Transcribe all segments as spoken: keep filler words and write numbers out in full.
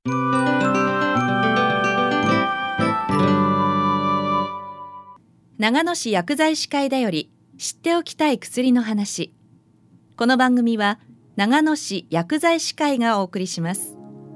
長野市薬剤師会だより知っておきたい薬の話。この番組は長野市薬剤師会がお送りします。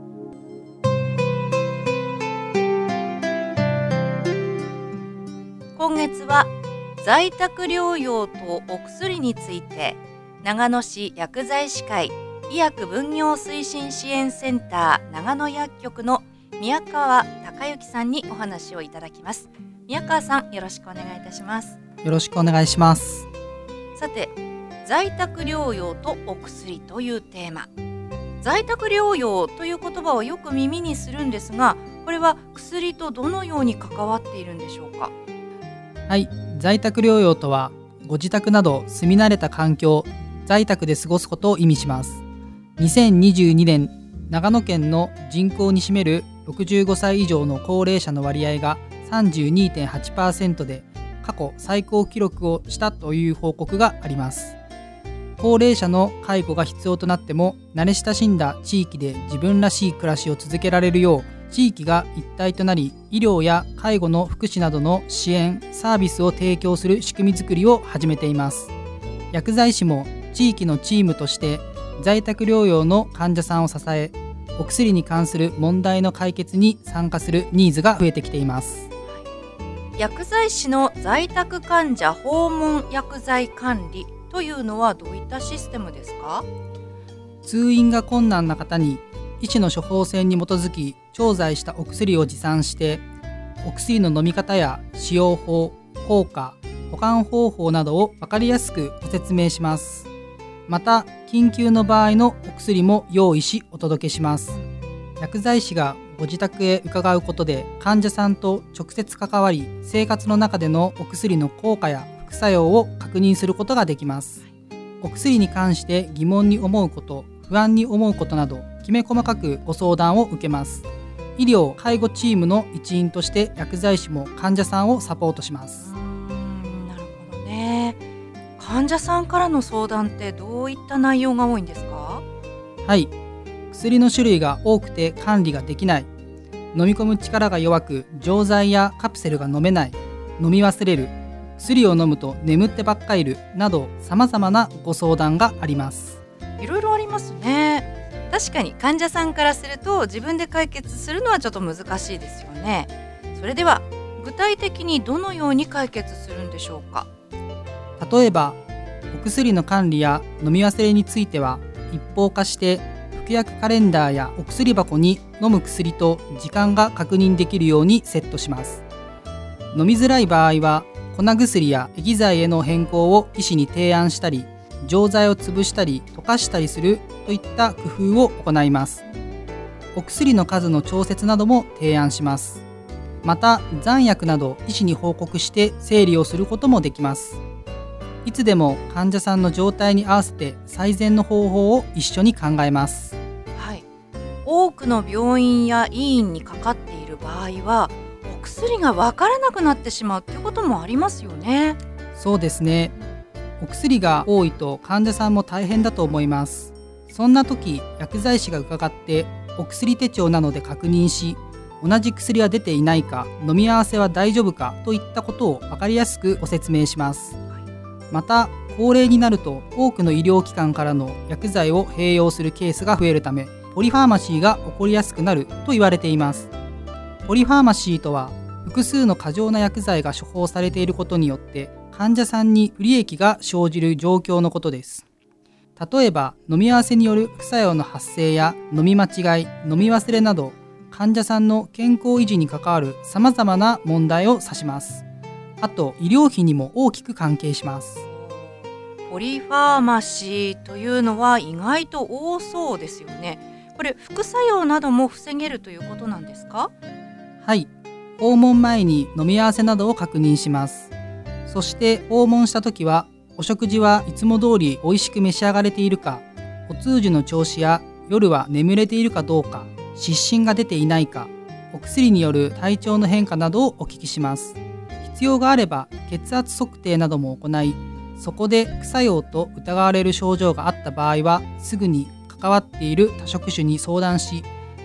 今月は在宅療養とお薬について、長野市薬剤師会医薬分業推進支援センター長野薬局の宮川隆之さんにお話をいただきます。宮川さん、よろしくお願いいたします。 よろしくお願いします。 さて、在宅療養とお薬というテーマ。在宅療養という言葉をよく耳にするんですが、これは薬とどのように関わっているんでしょうか。 はい、在宅療養とはご自宅など住み慣れた環境、在宅で過ごすことを意味します。にせんにじゅうにねん、長野県の人口に占めるろくじゅうごさい以上の高齢者の割合が さんじゅうにてんはちパーセント で過去最高記録をしたという報告があります。高齢者の介護が必要となっても、慣れ親しんだ地域で自分らしい暮らしを続けられるよう、地域が一体となり、医療や介護の福祉などの支援、サービスを提供する仕組みづくりを始めています。薬剤師も地域のチームとして在宅療養の患者さんを支え、お薬に関する問題の解決に参加するニーズが増えてきています。 薬剤師の在宅患者訪問薬剤管理というのはどういったシステムですか？ 通院が困難な方に医師の処方箋に基づき調剤したお薬を持参して、お薬の飲み方や使用法、効果、保管方法などを分かりやすくご説明します。また、緊急の場合のお薬も用意しお届けします。薬剤師がご自宅へ伺うことで、患者さんと直接関わり、生活の中でのお薬の効果や副作用を確認することができます。お薬に関して疑問に思うこと、不安に思うことなど、きめ細かくご相談を受けます。医療・介護チームの一員として薬剤師も患者さんをサポートします。 うーん、なるほどね。患者さんからの相談ってどういった内容が多いんですか？ はい、薬の種類が多くて管理ができない、飲み込む力が弱く錠剤やカプセルが飲めない、飲み忘れる、薬を飲むと眠ってばっかいるなど、様々なご相談があります。 いろいろありますね。確かに患者さんからすると自分で解決するのはちょっと難しいですよね。それでは具体的にどのように解決するんでしょうか？ 例えば、お薬の管理や飲み忘れについては一方化して服薬カレンダーやお薬箱に飲む薬と時間が確認できるようにセットします。飲みづらい場合は粉薬や液剤への変更を医師に提案したり、錠剤を潰したり溶かしたりするといった工夫を行います。お薬の数の調節なども提案します。また、残薬など医師に報告して整理をすることもできます。いつでも患者さんの状態に合わせて最善の方法を一緒に考えます。 はい、多くの病院や医院にかかっている場合は、お薬が分からなくなってしまうっていうこともありますよね。 そうですね。お薬が多いと患者さんも大変だと思います。そんな時、薬剤師が伺ってお薬手帳などで確認し、同じ薬は出ていないか、飲み合わせは大丈夫かといったことを分かりやすくご説明します。また、高齢になると多くの医療機関からの薬剤を併用するケースが増えるため、ポリファーマシーが起こりやすくなると言われています。ポリファーマシーとは、複数の過剰な薬剤が処方されていることによって患者さんに不利益が生じる状況のことです。例えば、飲み合わせによる副作用の発生や飲み間違い、飲み忘れなど、患者さんの健康維持に関わるさまざまな問題を指します。あと、医療費にも大きく関係します。 ポリファーマシーというのは意外と多そうですよね。これ、副作用なども防げるということなんですか？ はい、訪問前に飲み合わせなどを確認します。そして訪問した時は、お食事はいつも通り美味しく召し上がれているか、お通じの調子や夜は眠れているかどうか、失神が出ていないか、お薬による体調の変化などをお聞きします。必要があれば血圧測定なども行い、そこで副作用と疑われる症状があった場合は、すぐに関わっている多職種に相談し、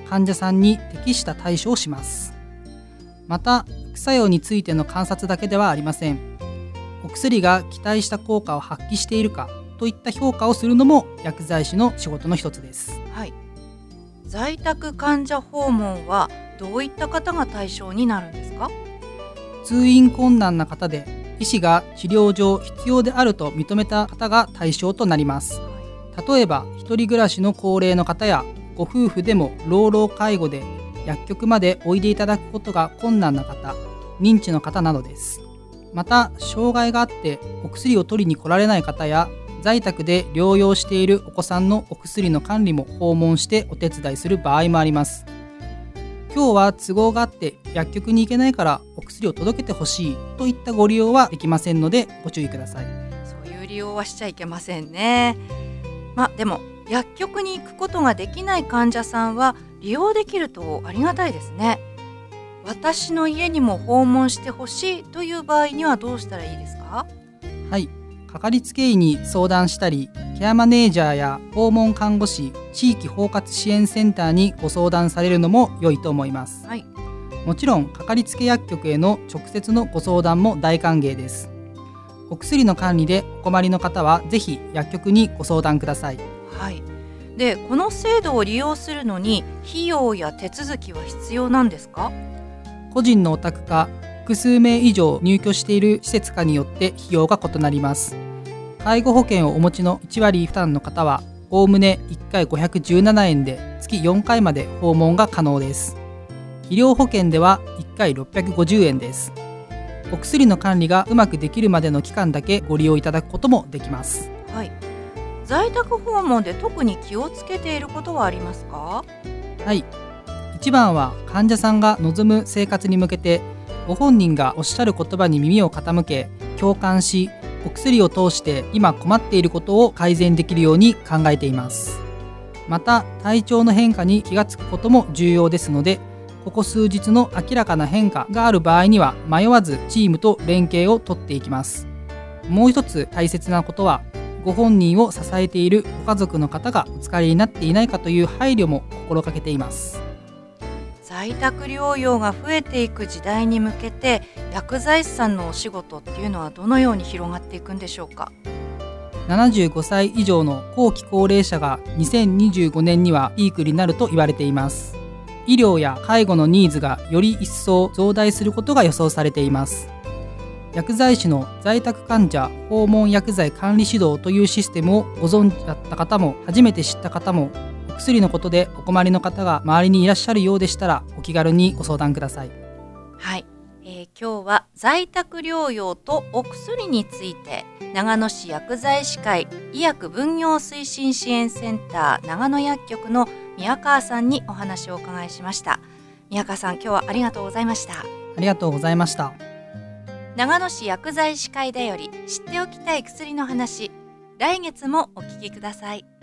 患者さんに適した対処をします。また副作用についての観察だけではありません。お薬が期待した効果を発揮しているかといった評価をするのも薬剤師の仕事の一つです。 はい、在宅患者訪問はどういった方が対象になるんですか？ 通院困難な方で医師が治療上必要であると認めた方が対象となります。例えば一人暮らしの高齢の方やご夫婦でも老老介護で薬局までおいでいただくことが困難な方、認知の方などです。また障害があってお薬を取りに来られない方や在宅で療養しているお子さんのお薬の管理も訪問してお手伝いする場合もあります。今日は都合があって薬局に行けないからお薬を届けてほしいといったご利用はできませんのでご注意ください。 そういう利用はしちゃいけませんね。まあでも薬局に行くことができない患者さんは利用できるとありがたいですね。私の家にも訪問してほしいという場合にはどうしたらいいですか？ はい、かかりつけ医に相談したり、ケアマネージャーや訪問看護師、地域包括支援センターにご相談されるのも良いと思います。 はい、 もちろんかかりつけ薬局への直接のご相談も大歓迎です。お薬の管理でお困りの方はぜひ薬局にご相談ください。 はい、でこの制度を利用するのに費用や手続きは必要なんですか？ 個人のお宅か複数名以上入居している施設かによって費用が異なります。介護保険をお持ちのいち割負担の方はおおむねいっかいごひゃくじゅうななえんで月よんかいまで訪問が可能です。医療保険ではいっかいろっぴゃくごじゅうえんです。お薬の管理がうまくできるまでの期間だけご利用いただくこともできます。 はい、在宅訪問で特に気をつけていることはありますか？ はい、一番は患者さんが望む生活に向けてご本人がおっしゃる言葉に耳を傾け共感し、お薬を通して今困っていることを改善できるように考えています。また体調の変化に気がつくことも重要ですので、ここ数日の明らかな変化がある場合には迷わずチームと連携をとっていきます。もう一つ大切なことは、ご本人を支えているご家族の方がお疲れになっていないかという配慮も心がけています。 在宅療養が増えていく時代に向けて薬剤師さんのお仕事っていうのはどのように広がっていくんでしょうか？ ななじゅうごさい以上の後期高齢者がにせんにじゅうごねんにはピークになると言われています。医療や介護のニーズがより一層増大することが予想されています。薬剤師の在宅患者訪問薬剤管理指導というシステムをご存知だった方も初めて知った方も、お薬のことでお困りの方が周りにいらっしゃるようでしたらお気軽にご相談ください。 はい、えー、今日は在宅療養とお薬について長野市薬剤師会医薬分業推進支援センター長野薬局の宮川さんにお話をお伺いしました。宮川さん、今日はありがとうございました。 ありがとうございました。 長野市薬剤師会だより知っておきたい薬の話、来月もお聞きください。